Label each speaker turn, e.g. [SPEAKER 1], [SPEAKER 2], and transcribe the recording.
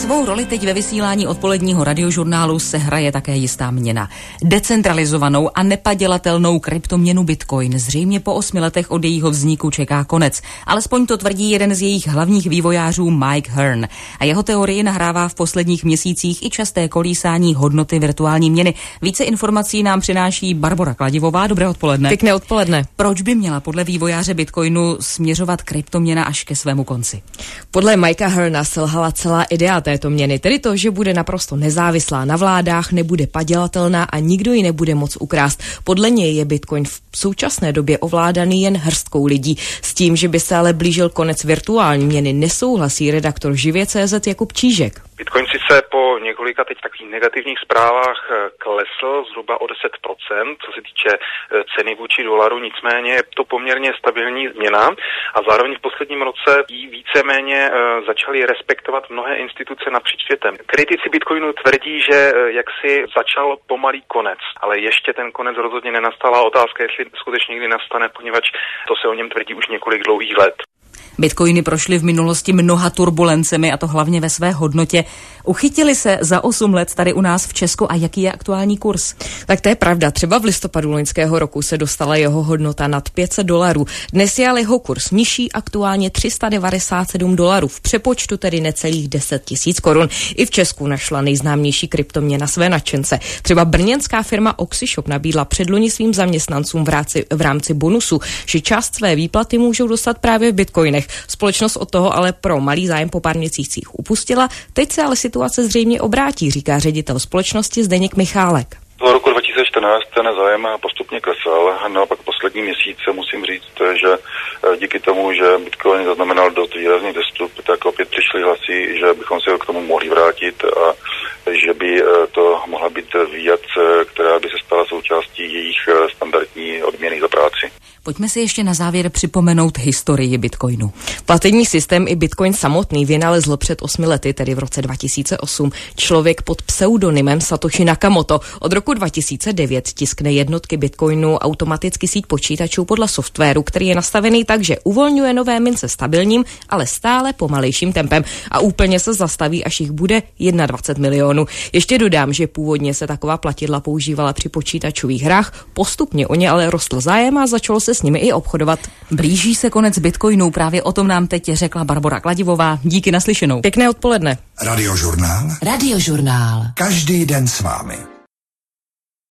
[SPEAKER 1] Svou roli teď ve vysílání odpoledního radiožurnálu se hraje také jistá měna. Decentralizovanou a nepadělatelnou kryptoměnu Bitcoin zřejmě po 8 letech od jejího vzniku čeká konec. Alespoň to tvrdí jeden z jejich hlavních vývojářů Mike Hearn. A jeho teorii nahrává v posledních měsících i časté kolísání hodnoty virtuální měny. Více informací nám přináší Barbora Kladivová. Dobré odpoledne.
[SPEAKER 2] Pěkné odpoledne.
[SPEAKER 1] Proč by měla podle vývojáře Bitcoinu směřovat kryptoměna až ke svému konci?
[SPEAKER 2] Podle Mikea Hearna selhala celá idea této měny, tedy to, že bude naprosto nezávislá na vládách, nebude padělatelná a nikdo ji nebude moc ukrást. Podle něj je Bitcoin v současné době ovládaný jen hrstkou lidí. S tím, že by se ale blížil konec virtuální měny, nesouhlasí redaktor Živě.cz Jakub Čížek.
[SPEAKER 3] Bitcoin sice po několika teď takových negativních zprávách klesl zhruba o 10%, co se týče ceny vůči dolaru, nicméně je to poměrně stabilní změna a zároveň v posledním roce ji víceméně začaly respektovat mnohé instituce napříč světem. Kritici Bitcoinu tvrdí, že jaksi začal pomalý konec, ale ještě ten konec rozhodně nenastal a otázka, jestli skutečně někdy nastane, poněvadž to se o něm tvrdí už několik dlouhých let.
[SPEAKER 1] Bitcoiny prošly v minulosti mnoha turbulencemi, a to hlavně ve své hodnotě. Uchytili se za 8 let tady u nás v Česku a jaký je aktuální kurz?
[SPEAKER 2] Tak to je pravda. Třeba v listopadu loňského roku se dostala jeho hodnota nad $500. Dnes je ale jeho kurz nižší, aktuálně $397. V přepočtu tedy necelých 10 000 korun. I v Česku našla nejznámější kryptoměna své nadšence. Třeba brněnská firma Oxyshop nabídla předloni svým zaměstnancům v rámci bonusu, že část své výplaty můžou dostat právě v bitcoinech. Společnost od toho ale pro malý zájem po pár měsících upustila. Teď se ale situace zřejmě obrátí, říká ředitel společnosti Zdeněk Michálek.
[SPEAKER 4] Do roku 2014 ten zájem postupně klesal, no a pak poslední měsíce musím říct, že díky tomu, že Bitcoin zaznamenal dost výrazný vzestup, tak opět přišly hlasy, že bychom se k tomu mohli vrátit a že by to mohla být výjad, která by se stala součástí jejich standardní odměny za práci.
[SPEAKER 1] Pojďme si ještě na závěr připomenout historii Bitcoinu.
[SPEAKER 2] Platební systém i Bitcoin samotný vynalezl před 8 lety, tedy v roce 2008, člověk pod pseudonymem Satoshi Nakamoto. Od roku 2009 tiskne jednotky Bitcoinu automaticky síť počítačů podle softwaru, který je nastavený tak, že uvolňuje nové mince stabilním, ale stále pomalejším tempem a úplně se zastaví, až jich bude 21 milionů. Ještě dodám, že původně se taková platidla používala při počítačových hrách, postupně o ně ale rostl zájem a začalo se s nimi i obchodovat.
[SPEAKER 1] Blíží se konec Bitcoinu, právě o tom nám teď řekla Barbora Kladivová. Díky, naslyšenou.
[SPEAKER 2] Pěkné odpoledne.
[SPEAKER 5] Radiožurnál.
[SPEAKER 1] Radiožurnál.
[SPEAKER 5] Každý den s vámi.